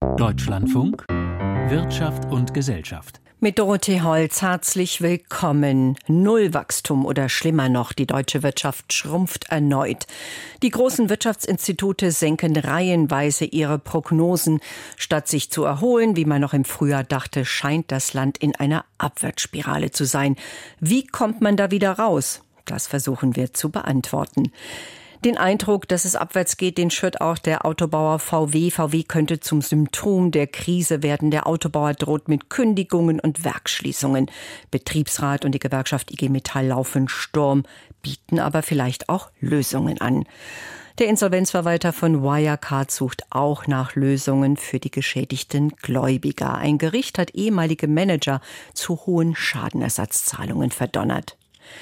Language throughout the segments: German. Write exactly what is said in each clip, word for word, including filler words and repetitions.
Deutschlandfunk Wirtschaft und Gesellschaft. Mit Dorothee Holz herzlich willkommen. Nullwachstum oder schlimmer noch, die deutsche Wirtschaft schrumpft erneut. Die großen Wirtschaftsinstitute senken reihenweise ihre Prognosen. Statt sich zu erholen, wie man noch im Frühjahr dachte, scheint das Land in einer Abwärtsspirale zu sein. Wie kommt man da wieder raus? Das versuchen wir zu beantworten. Den Eindruck, dass es abwärts geht, den schürt auch der Autobauer V W. V W könnte zum Symptom der Krise werden. Der Autobauer droht mit Kündigungen und Werksschließungen. Betriebsrat und die Gewerkschaft I G Metall laufen Sturm, bieten aber vielleicht auch Lösungen an. Der Insolvenzverwalter von Wirecard sucht auch nach Lösungen für die geschädigten Gläubiger. Ein Gericht hat ehemalige Manager zu hohen Schadenersatzzahlungen verdonnert.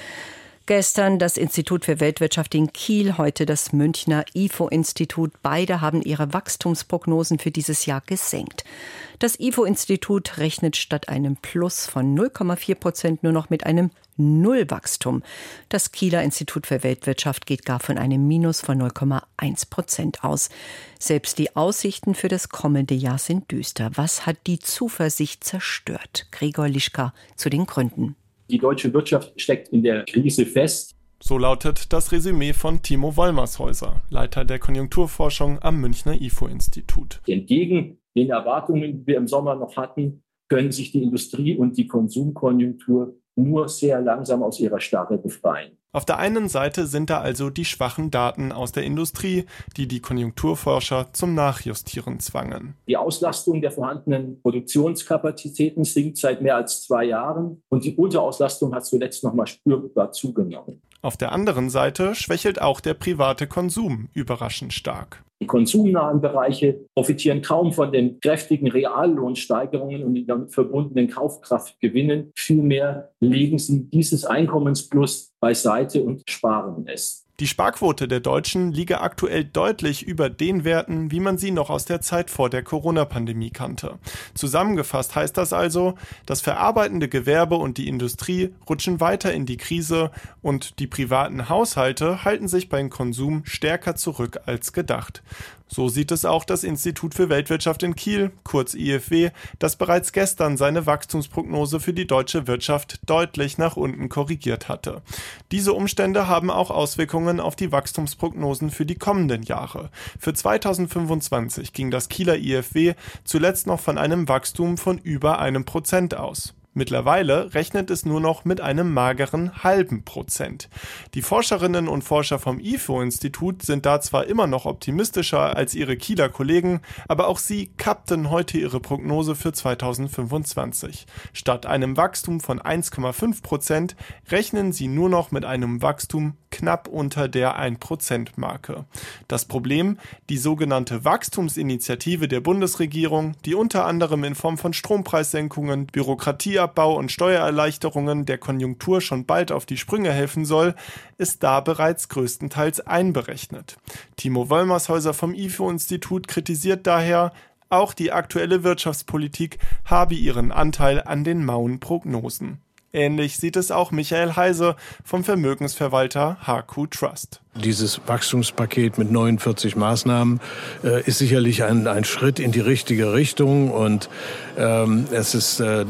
Gestern das Institut für Weltwirtschaft in Kiel, heute das Münchner I F O-Institut. Beide haben ihre Wachstumsprognosen für dieses Jahr gesenkt. Das I F O-Institut rechnet statt einem Plus von null Komma vier Prozent nur noch mit einem Nullwachstum. Das Kieler Institut für Weltwirtschaft geht gar von einem Minus von null Komma eins Prozent aus. Selbst die Aussichten für das kommende Jahr sind düster. Was hat die Zuversicht zerstört? Gregor Lischka zu den Gründen. Die deutsche Wirtschaft steckt in der Krise fest. So lautet das Resümee von Timo Wollmershäuser, Leiter der Konjunkturforschung am Münchner I F O-Institut. Entgegen den Erwartungen, die wir im Sommer noch hatten, können sich die Industrie- und die Konsumkonjunktur nur sehr langsam aus ihrer Starre befreien. Auf der einen Seite sind da also die schwachen Daten aus der Industrie, die die Konjunkturforscher zum Nachjustieren zwangen. Die Auslastung der vorhandenen Produktionskapazitäten sinkt seit mehr als zwei Jahren und die Unterauslastung hat zuletzt noch mal spürbar zugenommen. Auf der anderen Seite schwächelt auch der private Konsum überraschend stark. Die konsumnahen Bereiche profitieren kaum von den kräftigen Reallohnsteigerungen und den damit verbundenen Kaufkraftgewinnen. Vielmehr legen sie dieses Einkommensplus beiseite und sparen es. Die Sparquote der Deutschen liege aktuell deutlich über den Werten, wie man sie noch aus der Zeit vor der Corona-Pandemie kannte. Zusammengefasst heißt das also, das verarbeitende Gewerbe und die Industrie rutschen weiter in die Krise und die privaten Haushalte halten sich beim Konsum stärker zurück als gedacht. So sieht es auch das Institut für Weltwirtschaft in Kiel, kurz I F W, das bereits gestern seine Wachstumsprognose für die deutsche Wirtschaft deutlich nach unten korrigiert hatte. Diese Umstände haben auch Auswirkungen auf die Wachstumsprognosen für die kommenden Jahre. Für zweitausendfünfundzwanzig ging das Kieler I F W zuletzt noch von einem Wachstum von über einem Prozent aus. Mittlerweile rechnet es nur noch mit einem mageren halben Prozent. Die Forscherinnen und Forscher vom I F O-Institut sind da zwar immer noch optimistischer als ihre Kieler Kollegen, aber auch sie kappten heute ihre Prognose für zweitausendfünfundzwanzig. Statt einem Wachstum von eins Komma fünf Prozent rechnen sie nur noch mit einem Wachstum knapp unter der ein Prozent Marke. Das Problem, die sogenannte Wachstumsinitiative der Bundesregierung, die unter anderem in Form von Strompreissenkungen, Bürokratieabbau und Steuererleichterungen der Konjunktur schon bald auf die Sprünge helfen soll, ist da bereits größtenteils einberechnet. Timo Wollmershäuser vom I F O-Institut kritisiert daher, auch die aktuelle Wirtschaftspolitik habe ihren Anteil an den mauen Prognosen. Ähnlich sieht es auch Michael Heise vom Vermögensverwalter H Q Trust. Dieses Wachstumspaket mit neunundvierzig Maßnahmen äh, ist sicherlich ein, ein Schritt in die richtige Richtung und ähm, es ist äh, äh,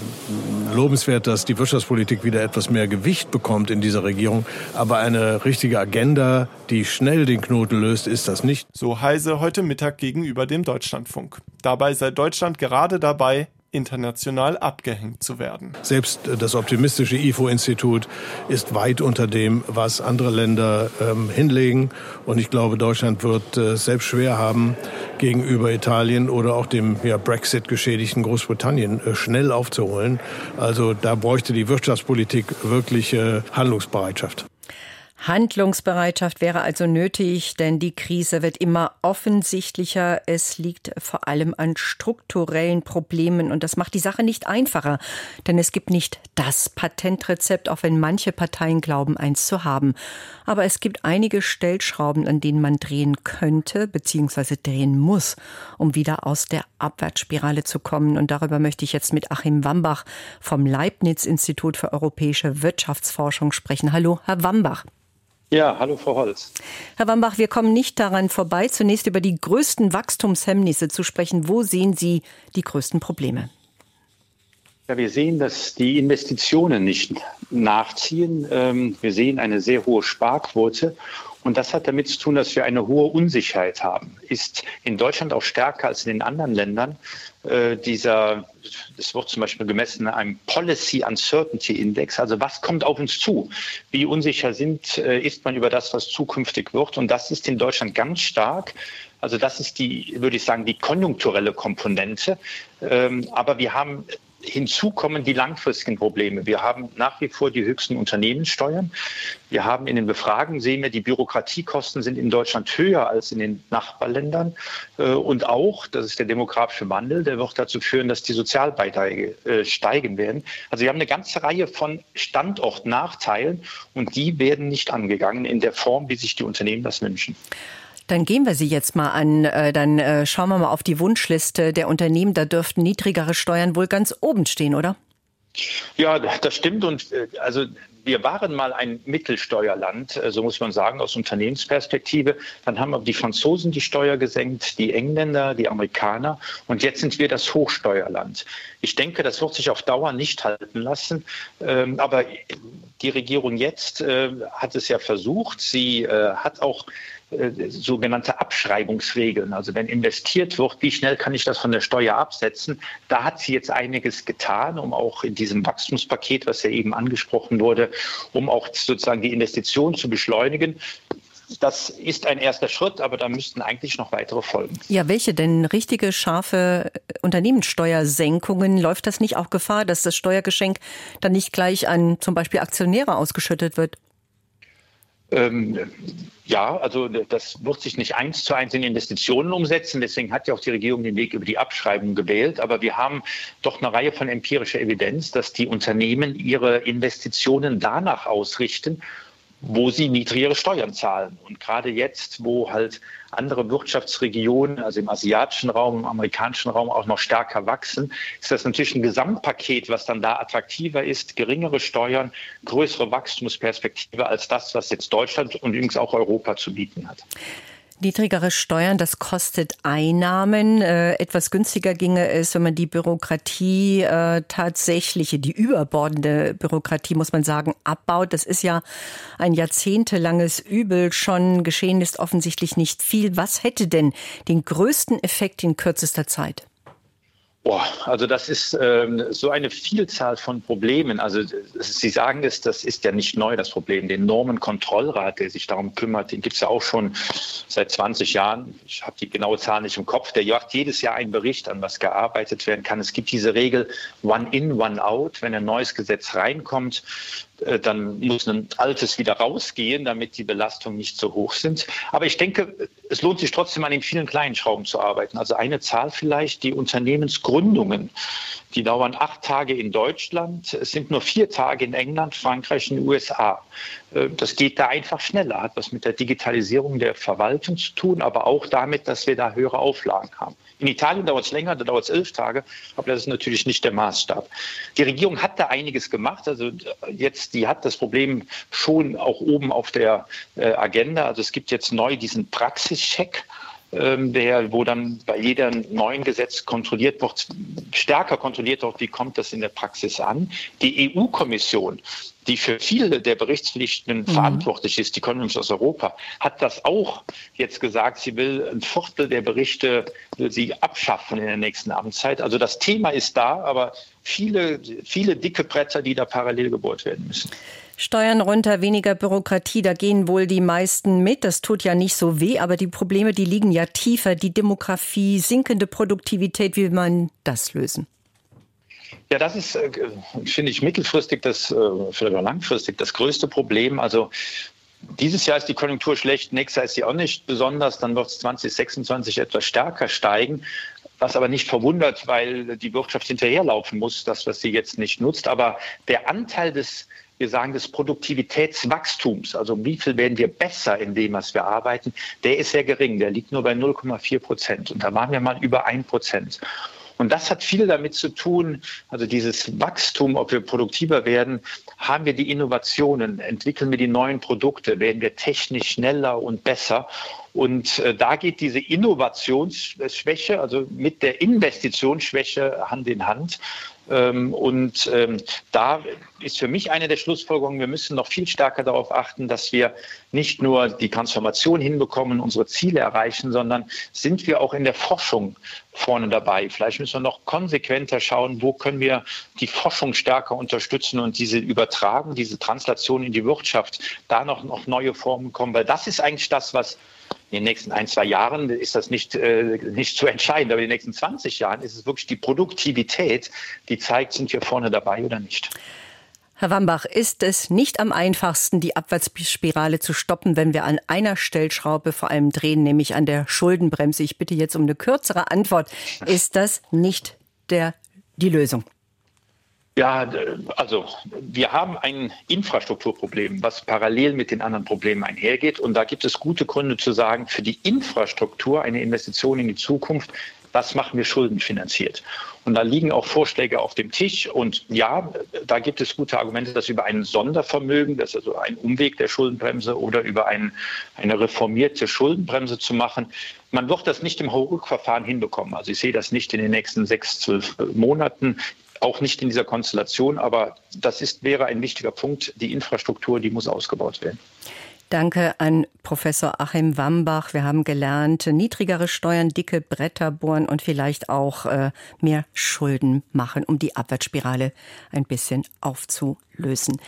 lobenswert, dass die Wirtschaftspolitik wieder etwas mehr Gewicht bekommt in dieser Regierung. Aber eine richtige Agenda, die schnell den Knoten löst, ist das nicht. So Heise heute Mittag gegenüber dem Deutschlandfunk. Dabei sei Deutschland gerade dabei, international abgehängt zu werden. Selbst das optimistische I F O-Institut ist weit unter dem, was andere Länder ähm, hinlegen. Und ich glaube, Deutschland wird äh, selbst schwer haben, gegenüber Italien oder auch dem ja, Brexit-geschädigten Großbritannien äh, schnell aufzuholen. Also da bräuchte die Wirtschaftspolitik wirklich äh, Handlungsbereitschaft. Handlungsbereitschaft wäre also nötig, denn die Krise wird immer offensichtlicher. Es liegt vor allem an strukturellen Problemen und das macht die Sache nicht einfacher. Denn es gibt nicht das Patentrezept, auch wenn manche Parteien glauben, eins zu haben. Aber es gibt einige Stellschrauben, an denen man drehen könnte bzw. drehen muss, um wieder aus der Abwärtsspirale zu kommen. Und darüber möchte ich jetzt mit Achim Wambach vom Leibniz-Institut für europäische Wirtschaftsforschung sprechen. Hallo, Herr Wambach. Ja, hallo Frau Holz. Herr Wambach, wir kommen nicht daran vorbei, zunächst über die größten Wachstumshemmnisse zu sprechen. Wo sehen Sie die größten Probleme? Ja, wir sehen, dass die Investitionen nicht nachziehen. Wir sehen eine sehr hohe Sparquote. Und das hat damit zu tun, dass wir eine hohe Unsicherheit haben. Ist in Deutschland auch stärker als in den anderen Ländern. Äh, dieser, das wird zum Beispiel gemessen in einem Policy Uncertainty Index. Also was kommt auf uns zu? Wie unsicher sind, äh, ist man über das, was zukünftig wird? Und das ist in Deutschland ganz stark. Also das ist die, würde ich sagen, die konjunkturelle Komponente. Ähm, aber wir haben Hinzu kommen die langfristigen Probleme. Wir haben nach wie vor die höchsten Unternehmenssteuern. Wir haben in den Befragungen, sehen wir, die Bürokratiekosten sind in Deutschland höher als in den Nachbarländern. Und auch, das ist der demografische Wandel, der wird dazu führen, dass die Sozialbeiträge steigen werden. Also wir haben eine ganze Reihe von Standortnachteilen und die werden nicht angegangen in der Form, wie sich die Unternehmen das wünschen. Dann gehen wir sie jetzt mal an. Dann schauen wir mal auf die Wunschliste der Unternehmen. Da dürften niedrigere Steuern wohl ganz oben stehen, oder? Ja, das stimmt. Und also wir waren mal ein Mittelsteuerland, so muss man sagen, aus Unternehmensperspektive. Dann haben aber die Franzosen die Steuer gesenkt, die Engländer, die Amerikaner. Und jetzt sind wir das Hochsteuerland. Ich denke, das wird sich auf Dauer nicht halten lassen. Aber die Regierung jetzt hat es ja versucht. Sie hat auch sogenannte Abschreibungsregeln. Also wenn investiert wird, wie schnell kann ich das von der Steuer absetzen? Da hat sie jetzt einiges getan, um auch in diesem Wachstumspaket, was ja eben angesprochen wurde, um auch sozusagen die Investitionen zu beschleunigen. Das ist ein erster Schritt, aber da müssten eigentlich noch weitere folgen. Ja, welche denn? Richtige, scharfe Unternehmenssteuersenkungen? Läuft das nicht auch Gefahr, dass das Steuergeschenk dann nicht gleich an zum Beispiel Aktionäre ausgeschüttet wird? Ähm, ja, also das wird sich nicht eins zu eins in Investitionen umsetzen. Deswegen hat ja auch die Regierung den Weg über die Abschreibung gewählt. Aber wir haben doch eine Reihe von empirischer Evidenz, dass die Unternehmen ihre Investitionen danach ausrichten, wo sie niedrigere Steuern zahlen. Und gerade jetzt, wo halt andere Wirtschaftsregionen, also im asiatischen Raum, im amerikanischen Raum auch noch stärker wachsen, ist das natürlich ein Gesamtpaket, was dann da attraktiver ist, geringere Steuern, größere Wachstumsperspektive als das, was jetzt Deutschland und übrigens auch Europa zu bieten hat. Niedrigere Steuern, das kostet Einnahmen. Äh, etwas günstiger ginge es, wenn man die Bürokratie äh, tatsächliche, die überbordende Bürokratie, muss man sagen, abbaut. Das ist ja ein jahrzehntelanges Übel schon. Geschehen ist offensichtlich nicht viel. Was hätte denn den größten Effekt in kürzester Zeit? Boah, also das ist ähm, so eine Vielzahl von Problemen. Also Sie sagen es, das ist ja nicht neu, das Problem. Den Normenkontrollrat, der sich darum kümmert, den gibt es ja auch schon seit zwanzig Jahren. Ich habe die genaue Zahl nicht im Kopf. Der macht jedes Jahr einen Bericht, an was gearbeitet werden kann. Es gibt diese Regel One in, One out. Wenn ein neues Gesetz reinkommt, dann muss ein altes wieder rausgehen, damit die Belastungen nicht so hoch sind. Aber ich denke, es lohnt sich trotzdem an den vielen kleinen Schrauben zu arbeiten. Also eine Zahl vielleicht, die Unternehmensgründungen. Die dauern acht Tage in Deutschland, es sind nur vier Tage in England, Frankreich und den U S A. Das geht da einfach schneller, hat was mit der Digitalisierung der Verwaltung zu tun, aber auch damit, dass wir da höhere Auflagen haben. In Italien dauert es länger, da dauert es elf Tage, aber das ist natürlich nicht der Maßstab. Die Regierung hat da einiges gemacht, also jetzt, die hat das Problem schon auch oben auf der Agenda. Also es gibt jetzt neu diesen Praxischeck, der, wo dann bei jedem neuen Gesetz kontrolliert wird, stärker kontrolliert wird, wie kommt das in der Praxis an. Die E U-Kommission, die für viele der Berichtspflichten mhm. verantwortlich ist, die kommen nämlich aus Europa, hat das auch jetzt gesagt, sie will ein Viertel der Berichte, will sie abschaffen in der nächsten Amtszeit. Also das Thema ist da, aber viele, viele dicke Bretter, die da parallel gebohrt werden müssen. Steuern runter, weniger Bürokratie, da gehen wohl die meisten mit. Das tut ja nicht so weh, aber die Probleme, die liegen ja tiefer. Die Demografie, sinkende Produktivität, wie will man das lösen? Ja, das ist, finde ich, mittelfristig, das, vielleicht auch langfristig das größte Problem. Also dieses Jahr ist die Konjunktur schlecht, nächstes Jahr ist sie auch nicht besonders. Dann wird es zwanzig sechsundzwanzig etwas stärker steigen. Was aber nicht verwundert, weil die Wirtschaft hinterherlaufen muss, das, was sie jetzt nicht nutzt. Aber der Anteil des Wir sagen des Produktivitätswachstums, also wie viel werden wir besser in dem, was wir arbeiten, der ist sehr gering, der liegt nur bei null Komma vier Prozent und da waren wir mal über ein Prozent. Und das hat viel damit zu tun, also dieses Wachstum, ob wir produktiver werden, haben wir die Innovationen, entwickeln wir die neuen Produkte, werden wir technisch schneller und besser. Und äh, da geht diese Innovationsschwäche, also mit der Investitionsschwäche Hand in Hand. Ähm, und ähm, da ist für mich eine der Schlussfolgerungen, wir müssen noch viel stärker darauf achten, dass wir nicht nur die Transformation hinbekommen, unsere Ziele erreichen, sondern sind wir auch in der Forschung vorne dabei. Vielleicht müssen wir noch konsequenter schauen, wo können wir die Forschung stärker unterstützen und diese Übertragung, diese Translation in die Wirtschaft, da noch, noch neue Formen kommen, weil das ist eigentlich das, was in den nächsten ein, zwei Jahren ist das nicht, äh, nicht zu entscheiden, aber in den nächsten zwanzig Jahren ist es wirklich die Produktivität, die zeigt, sind wir vorne dabei oder nicht. Herr Wambach, ist es nicht am einfachsten, die Abwärtsspirale zu stoppen, wenn wir an einer Stellschraube vor allem drehen, nämlich an der Schuldenbremse? Ich bitte jetzt um eine kürzere Antwort. Ist das nicht der, die Lösung? Ja, also wir haben ein Infrastrukturproblem, was parallel mit den anderen Problemen einhergeht. Und da gibt es gute Gründe zu sagen, für die Infrastruktur eine Investition in die Zukunft, das machen wir schuldenfinanziert. Und da liegen auch Vorschläge auf dem Tisch. Und ja, da gibt es gute Argumente, das über ein Sondervermögen, das ist also ein Umweg der Schuldenbremse oder über ein, eine reformierte Schuldenbremse zu machen. Man wird das nicht im Hauruck-Verfahren hinbekommen. Also ich sehe das nicht in den nächsten sechs, zwölf Monaten. Auch nicht in dieser Konstellation, aber das ist, wäre ein wichtiger Punkt. Die Infrastruktur, die muss ausgebaut werden. Danke an Professor Achim Wambach. Wir haben gelernt, niedrigere Steuern, dicke Bretter bohren und vielleicht auch äh, mehr Schulden machen, um die Abwärtsspirale ein bisschen aufzulösen.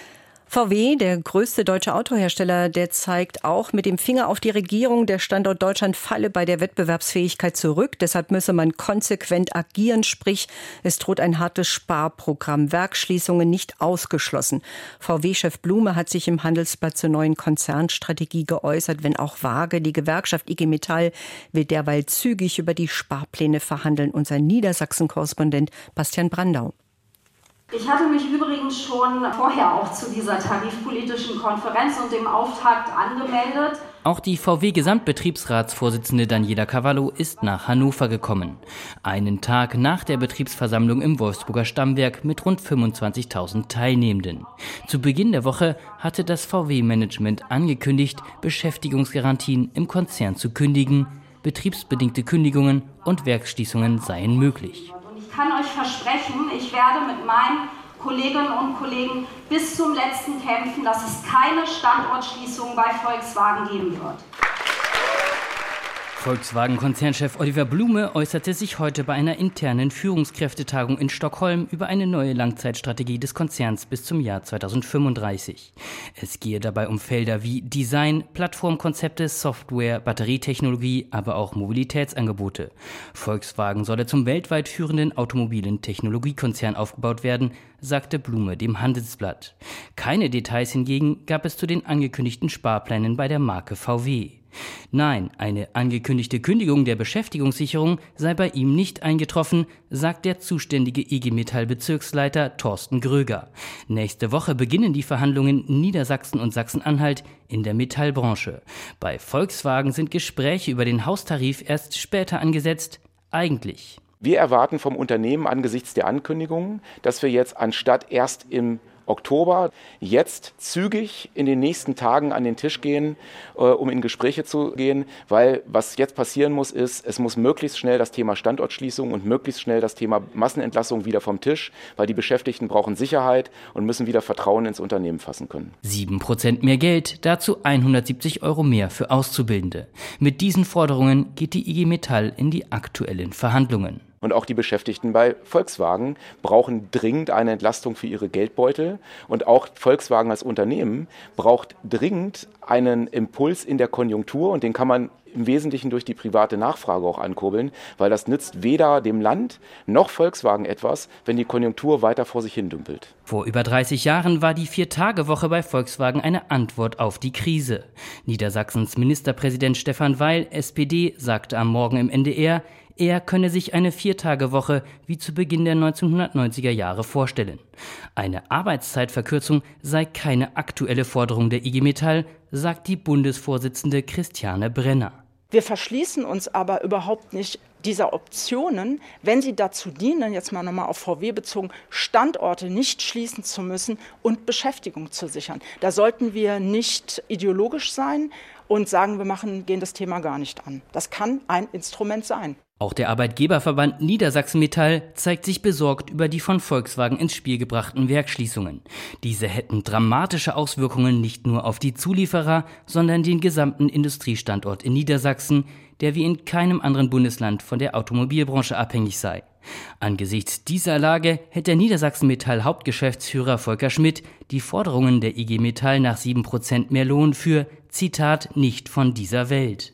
V W, der größte deutsche Autohersteller, der zeigt auch mit dem Finger auf die Regierung, der Standort Deutschland falle bei der Wettbewerbsfähigkeit zurück. Deshalb müsse man konsequent agieren, sprich es droht ein hartes Sparprogramm, Werksschließungen nicht ausgeschlossen. V W-Chef Blume hat sich im Handelsblatt zur neuen Konzernstrategie geäußert, wenn auch vage. Die Gewerkschaft I G Metall will derweil zügig über die Sparpläne verhandeln. Unser Niedersachsen-Korrespondent Bastian Brandau. Ich hatte mich übrigens schon vorher auch zu dieser tarifpolitischen Konferenz und dem Auftakt angemeldet. Auch die V W-Gesamtbetriebsratsvorsitzende Daniela Cavallo ist nach Hannover gekommen. Einen Tag nach der Betriebsversammlung im Wolfsburger Stammwerk mit rund fünfundzwanzigtausend Teilnehmenden. Zu Beginn der Woche hatte das V W-Management angekündigt, Beschäftigungsgarantien im Konzern zu kündigen. Betriebsbedingte Kündigungen und Werksschließungen seien möglich. Ich kann euch versprechen, ich werde mit meinen Kolleginnen und Kollegen bis zum letzten kämpfen, dass es keine Standortschließung bei Volkswagen geben wird. Volkswagen-Konzernchef Oliver Blume äußerte sich heute bei einer internen Führungskräftetagung in Stockholm über eine neue Langzeitstrategie des Konzerns bis zum Jahr zweitausendfünfunddreißig. Es gehe dabei um Felder wie Design, Plattformkonzepte, Software, Batterietechnologie, aber auch Mobilitätsangebote. Volkswagen solle zum weltweit führenden automobilen Technologiekonzern aufgebaut werden, sagte Blume dem Handelsblatt. Keine Details hingegen gab es zu den angekündigten Sparplänen bei der Marke V W. Nein, eine angekündigte Kündigung der Beschäftigungssicherung sei bei ihm nicht eingetroffen, sagt der zuständige I G Metall-Bezirksleiter Thorsten Gröger. Nächste Woche beginnen die Verhandlungen in Niedersachsen und Sachsen-Anhalt in der Metallbranche. Bei Volkswagen sind Gespräche über den Haustarif erst später angesetzt. Eigentlich. Wir erwarten vom Unternehmen angesichts der Ankündigungen, dass wir jetzt anstatt erst im Oktober jetzt zügig in den nächsten Tagen an den Tisch gehen, äh, um in Gespräche zu gehen, weil was jetzt passieren muss, ist, es muss möglichst schnell das Thema Standortschließung und möglichst schnell das Thema Massenentlassung wieder vom Tisch, weil die Beschäftigten brauchen Sicherheit und müssen wieder Vertrauen ins Unternehmen fassen können. Sieben Prozent mehr Geld, dazu hundertsiebzig Euro mehr für Auszubildende. Mit diesen Forderungen geht die I G Metall in die aktuellen Verhandlungen. Und auch die Beschäftigten bei Volkswagen brauchen dringend eine Entlastung für ihre Geldbeutel. Und auch Volkswagen als Unternehmen braucht dringend einen Impuls in der Konjunktur. Und den kann man im Wesentlichen durch die private Nachfrage auch ankurbeln, weil das nützt weder dem Land noch Volkswagen etwas, wenn die Konjunktur weiter vor sich hin dümpelt. Vor über dreißig Jahren war die Vier-Tage-Woche bei Volkswagen eine Antwort auf die Krise. Niedersachsens Ministerpräsident Stefan Weil, S P D, sagte am Morgen im N D R, er könne sich eine Vier-Tage-Woche wie zu Beginn der neunzehnhundertneunziger Jahre vorstellen. Eine Arbeitszeitverkürzung sei keine aktuelle Forderung der I G Metall, sagt die Bundesvorsitzende Christiane Brenner. Wir verschließen uns aber überhaupt nicht dieser Optionen, wenn sie dazu dienen, jetzt mal nochmal auf V W bezogen, Standorte nicht schließen zu müssen und Beschäftigung zu sichern. Da sollten wir nicht ideologisch sein und sagen, wir machen, gehen das Thema gar nicht an. Das kann ein Instrument sein. Auch der Arbeitgeberverband Niedersachsen Metall zeigt sich besorgt über die von Volkswagen ins Spiel gebrachten Werksschließungen. Diese hätten dramatische Auswirkungen nicht nur auf die Zulieferer, sondern den gesamten Industriestandort in Niedersachsen, der wie in keinem anderen Bundesland von der Automobilbranche abhängig sei. Angesichts dieser Lage hätte der Niedersachsen Metall Hauptgeschäftsführer Volker Schmidt die Forderungen der I G Metall nach sieben Prozent mehr Lohn für, Zitat, nicht von dieser Welt.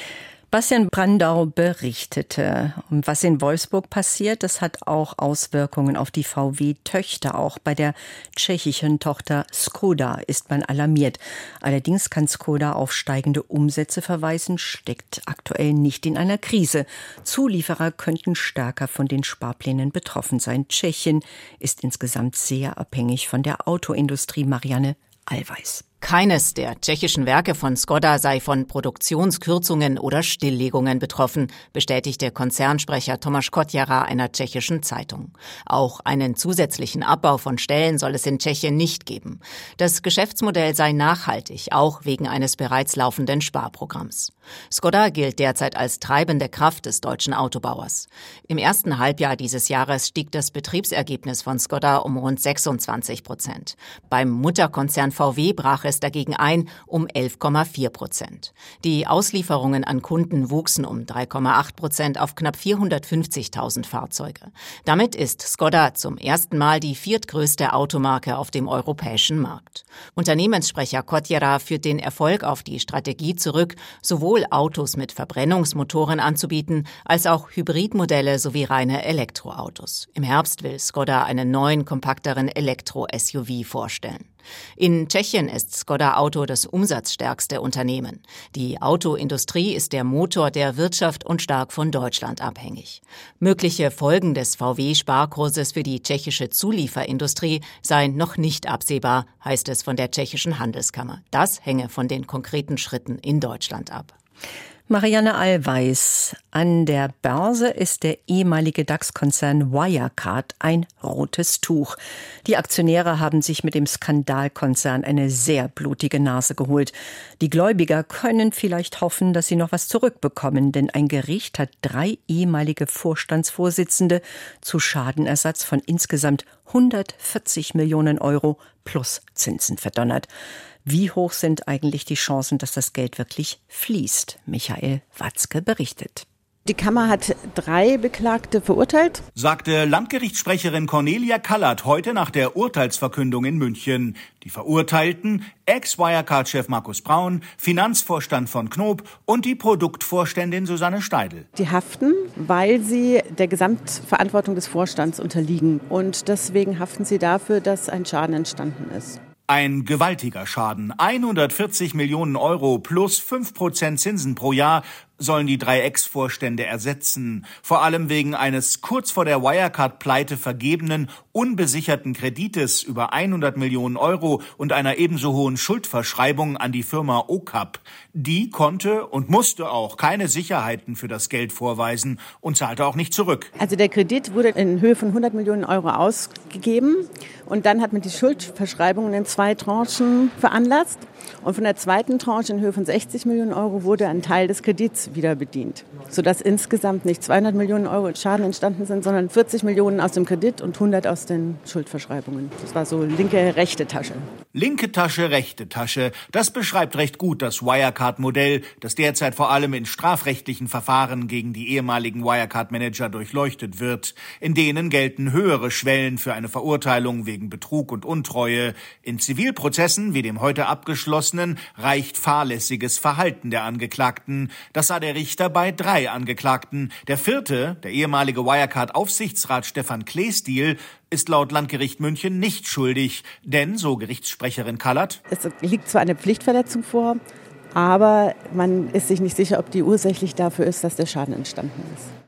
Bastian Brandau berichtete. Und was in Wolfsburg passiert, das hat auch Auswirkungen auf die V W-Töchter. Auch bei der tschechischen Tochter Skoda ist man alarmiert. Allerdings kann Skoda auf steigende Umsätze verweisen, steckt aktuell nicht in einer Krise. Zulieferer könnten stärker von den Sparplänen betroffen sein. Tschechien ist insgesamt sehr abhängig von der Autoindustrie. Marianne Allweis. Keines der tschechischen Werke von Skoda sei von Produktionskürzungen oder Stilllegungen betroffen, bestätigte Konzernsprecher Tomáš Kotjara einer tschechischen Zeitung. Auch einen zusätzlichen Abbau von Stellen soll es in Tschechien nicht geben. Das Geschäftsmodell sei nachhaltig, auch wegen eines bereits laufenden Sparprogramms. Skoda gilt derzeit als treibende Kraft des deutschen Autobauers. Im ersten Halbjahr dieses Jahres stieg das Betriebsergebnis von Skoda um rund sechsundzwanzig Prozent. Beim Mutterkonzern V W brach es dagegen ein um elf Komma vier Prozent. Die Auslieferungen an Kunden wuchsen um drei Komma acht Prozent auf knapp vierhundertfünfzigtausend Fahrzeuge. Damit ist Skoda zum ersten Mal die viertgrößte Automarke auf dem europäischen Markt. Unternehmenssprecher Kotjara führt den Erfolg auf die Strategie zurück, sowohl Autos mit Verbrennungsmotoren anzubieten, als auch Hybridmodelle sowie reine Elektroautos. Im Herbst will Skoda einen neuen, kompakteren Elektro-S U V vorstellen. In Tschechien ist Skoda Auto das umsatzstärkste Unternehmen. Die Autoindustrie ist der Motor der Wirtschaft und stark von Deutschland abhängig. Mögliche Folgen des V W-Sparkurses für die tschechische Zulieferindustrie seien noch nicht absehbar, heißt es von der tschechischen Handelskammer. Das hänge von den konkreten Schritten in Deutschland ab. Marianne Allweis. An der Börse ist der ehemalige DAX-Konzern Wirecard ein rotes Tuch. Die Aktionäre haben sich mit dem Skandalkonzern eine sehr blutige Nase geholt. Die Gläubiger können vielleicht hoffen, dass sie noch was zurückbekommen, denn ein Gericht hat drei ehemalige Vorstandsvorsitzende zu Schadenersatz von insgesamt hundertvierzig Millionen Euro plus Zinsen verdonnert. Wie hoch sind eigentlich die Chancen, dass das Geld wirklich fließt? Michael Watzke berichtet. Die Kammer hat drei Beklagte verurteilt, sagte Landgerichtssprecherin Cornelia Kallert heute nach der Urteilsverkündung in München. Die Verurteilten, Ex-Wirecard-Chef Markus Braun, Finanzvorstand von Knob und die Produktvorständin Susanne Steidl. Die haften, weil sie der Gesamtverantwortung des Vorstands unterliegen. Und deswegen haften sie dafür, dass ein Schaden entstanden ist. Ein gewaltiger Schaden. hundertvierzig Millionen Euro plus fünf Prozent Zinsen pro Jahr sollen die drei Ex-Vorstände ersetzen. Vor allem wegen eines kurz vor der Wirecard-Pleite vergebenen, unbesicherten Kredites über hundert Millionen Euro und einer ebenso hohen Schuldverschreibung an die Firma O C A P. Die konnte und musste auch keine Sicherheiten für das Geld vorweisen und zahlte auch nicht zurück. Also der Kredit wurde in Höhe von hundert Millionen Euro ausgegeben und dann hat man die Schuldverschreibungen in zwei Tranchen veranlasst. Und von der zweiten Tranche in Höhe von sechzig Millionen Euro wurde ein Teil des Kredits wieder bedient, sodass insgesamt nicht zweihundert Millionen Euro Schaden entstanden sind, sondern vierzig Millionen aus dem Kredit und hundert aus den Schuldverschreibungen. Das war so linke, rechte Tasche. Linke Tasche, rechte Tasche. Das beschreibt recht gut das Wirecard-Modell, das derzeit vor allem in strafrechtlichen Verfahren gegen die ehemaligen Wirecard-Manager durchleuchtet wird. In denen gelten höhere Schwellen für eine Verurteilung wegen Betrug und Untreue. In Zivilprozessen wie dem heute abgeschlossenen reicht fahrlässiges Verhalten der Angeklagten. Das sah der Richter bei drei Angeklagten. Der vierte, der ehemalige Wirecard-Aufsichtsrat Stefan Kleestiel, ist laut Landgericht München nicht schuldig. Denn, so Gerichtssprecherin Kallert, es liegt zwar eine Pflichtverletzung vor, aber man ist sich nicht sicher, ob die ursächlich dafür ist, dass der Schaden entstanden ist.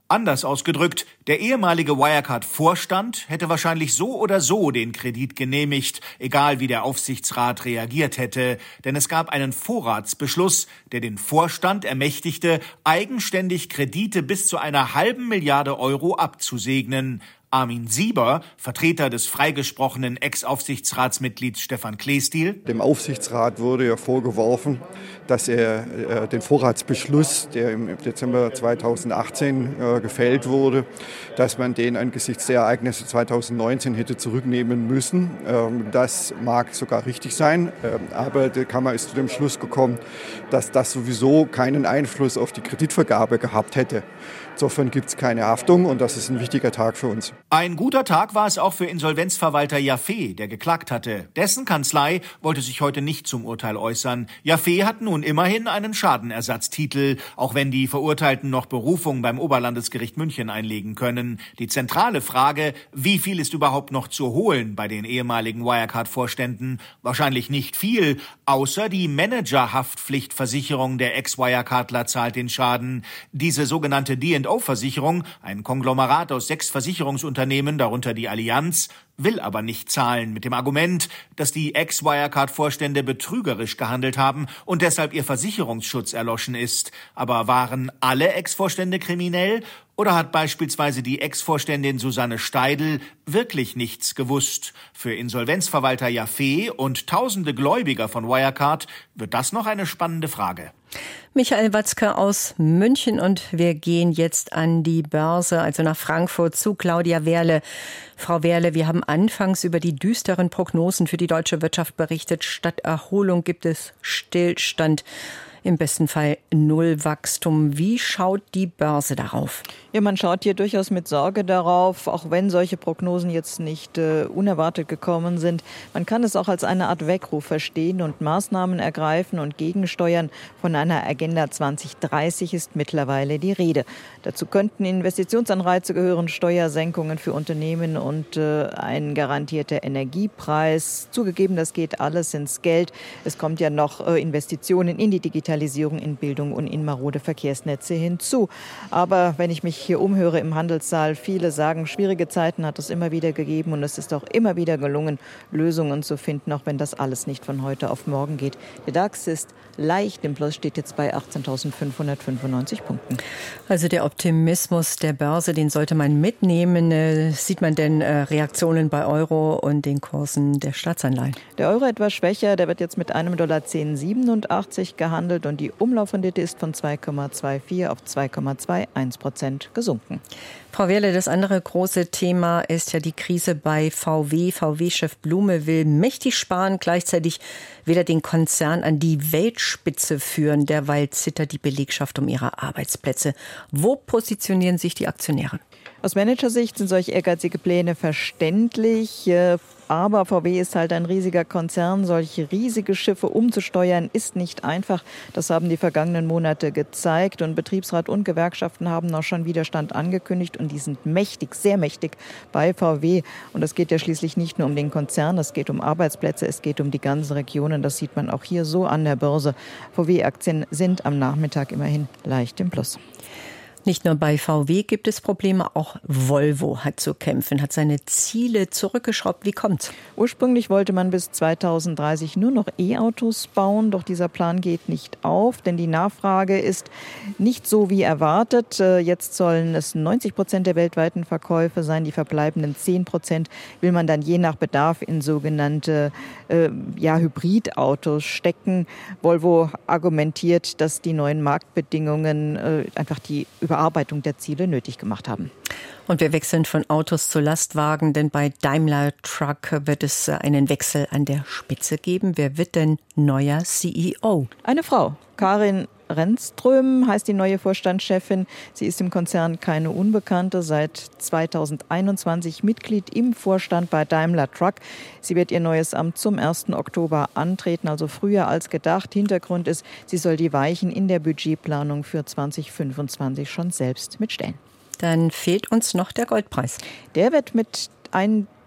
Anders ausgedrückt, der ehemalige Wirecard-Vorstand hätte wahrscheinlich so oder so den Kredit genehmigt, egal wie der Aufsichtsrat reagiert hätte. Denn es gab einen Vorratsbeschluss, der den Vorstand ermächtigte, eigenständig Kredite bis zu einer halben Milliarde Euro abzusegnen. Armin Sieber, Vertreter des freigesprochenen Ex-Aufsichtsratsmitglieds Stefan Kleestiel. Dem Aufsichtsrat wurde ja vorgeworfen, dass er äh, den Vorratsbeschluss, der im Dezember zweitausendachtzehn äh, gefällt wurde, dass man den angesichts der Ereignisse zweitausendneunzehn hätte zurücknehmen müssen. Ähm, das mag sogar richtig sein, äh, aber die Kammer ist zu dem Schluss gekommen, dass das sowieso keinen Einfluss auf die Kreditvergabe gehabt hätte. Insofern gibt es keine Haftung und das ist ein wichtiger Tag für uns. Ein guter Tag war es auch für Insolvenzverwalter Jaffe, der geklagt hatte. Dessen Kanzlei wollte sich heute nicht zum Urteil äußern. Jaffe hat nun immerhin einen Schadenersatztitel, auch wenn die Verurteilten noch Berufung beim Oberlandesgericht München einlegen können. Die zentrale Frage, wie viel ist überhaupt noch zu holen bei den ehemaligen Wirecard-Vorständen? Wahrscheinlich nicht viel, außer die Managerhaftpflichtversicherung der Ex-Wirecardler zahlt den Schaden. Diese sogenannte D and O-Versicherung, ein Konglomerat aus sechs Versicherungsunternehmen, darunter die Allianz, will aber nicht zahlen, mit dem Argument, dass die Ex-Wirecard-Vorstände betrügerisch gehandelt haben und deshalb ihr Versicherungsschutz erloschen ist. Aber waren alle Ex-Vorstände kriminell? Oder hat beispielsweise die Ex-Vorständin Susanne Steidl wirklich nichts gewusst? Für Insolvenzverwalter Jaffe und tausende Gläubiger von Wirecard wird das noch eine spannende Frage. Michael Watzke aus München und wir gehen jetzt an die Börse, also nach Frankfurt zu Claudia Wehrle. Frau Wehrle, wir haben anfangs über die düsteren Prognosen für die deutsche Wirtschaft berichtet. Statt Erholung gibt es Stillstand. Im besten Fall Nullwachstum. Wie schaut die Börse darauf? Ja, man schaut hier durchaus mit Sorge darauf, auch wenn solche Prognosen jetzt nicht äh, unerwartet gekommen sind. Man kann es auch als eine Art Weckruf verstehen und Maßnahmen ergreifen und gegensteuern. Von einer Agenda zwanzig dreißig ist mittlerweile die Rede. Dazu könnten Investitionsanreize gehören, Steuersenkungen für Unternehmen und äh, ein garantierter Energiepreis. Zugegeben, das geht alles ins Geld. Es kommt ja noch äh, Investitionen in die Digitalisierung. Digitalisierung in Bildung und in marode Verkehrsnetze hinzu. Aber wenn ich mich hier umhöre im Handelssaal, viele sagen, schwierige Zeiten hat es immer wieder gegeben und es ist auch immer wieder gelungen, Lösungen zu finden, auch wenn das alles nicht von heute auf morgen geht. Der DAX ist leicht im Plus, steht jetzt bei achtzehntausendfünfhundertfünfundneunzig Punkten. Also der Optimismus der Börse, den sollte man mitnehmen. Äh, sieht man denn äh, Reaktionen bei Euro und den Kursen der Staatsanleihen? Der Euro etwas schwächer, der wird jetzt mit einem Dollar zehn Komma siebenundachtzig gehandelt und die Umlaufrendite ist von zwei Komma vierundzwanzig auf zwei Komma einundzwanzig Prozent gesunken. Frau Wehrle, das andere große Thema ist ja die Krise bei V W. V W-Chef Blume will mächtig sparen, gleichzeitig will er den Konzern an die Weltspitze führen. Derweil zittert die Belegschaft um ihre Arbeitsplätze. Wo positionieren sich die Aktionäre? Aus Managersicht sind solche ehrgeizige Pläne verständlich. Aber V W ist halt ein riesiger Konzern. Solche riesige Schiffe umzusteuern ist nicht einfach. Das haben die vergangenen Monate gezeigt. Und Betriebsrat und Gewerkschaften haben auch schon Widerstand angekündigt. Und die sind mächtig, sehr mächtig bei V W. Und es geht ja schließlich nicht nur um den Konzern, es geht um Arbeitsplätze, es geht um die ganzen Regionen. Das sieht man auch hier so an der Börse. V W-Aktien sind am Nachmittag immerhin leicht im Plus. Nicht nur bei V W gibt es Probleme, auch Volvo hat zu kämpfen, hat seine Ziele zurückgeschraubt. Wie kommt's? Ursprünglich wollte man bis zweitausenddreißig nur noch E-Autos bauen, doch dieser Plan geht nicht auf, denn die Nachfrage ist nicht so wie erwartet. Jetzt sollen es neunzig Prozent der weltweiten Verkäufe sein, die verbleibenden zehn Prozent will man dann je nach Bedarf in sogenannte äh, ja, Hybridautos stecken. Volvo argumentiert, dass die neuen Marktbedingungen äh, einfach die Überarbeitung der Ziele nötig gemacht haben. Und wir wechseln von Autos zu Lastwagen, denn bei Daimler Truck wird es einen Wechsel an der Spitze geben. Wer wird denn neuer C E O? Eine Frau, Karin Renström heißt die neue Vorstandschefin. Sie ist im Konzern keine Unbekannte, seit zweitausendeinundzwanzig Mitglied im Vorstand bei Daimler Truck. Sie wird ihr neues Amt zum ersten Oktober antreten, also früher als gedacht. Hintergrund ist, sie soll die Weichen in der Budgetplanung für zweitausendfünfundzwanzig schon selbst mitstellen. Dann fehlt uns noch der Goldpreis. Der wird mit ein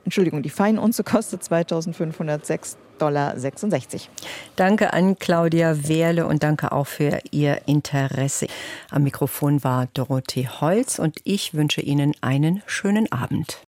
Entschuldigung, die Feinunze kostet zweitausendfünfhundertsechs Komma sechsundsechzig Dollar. Danke an Claudia Wehrle und danke auch für Ihr Interesse. Am Mikrofon war Dorothee Holz und ich wünsche Ihnen einen schönen Abend.